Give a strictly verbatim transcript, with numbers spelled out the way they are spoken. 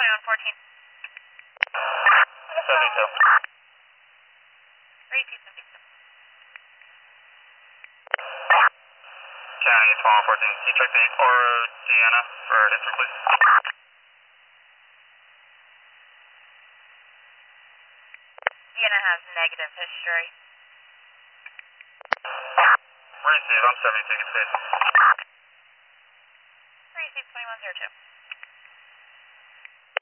twenty-one fourteen. seventy-two. Receive seventy-two. County twenty-one fourteen. Can you check the or Deanna for history, please? Deanna has negative history. Receive, I'm seventy-two, get space. Receive twenty-one zero two.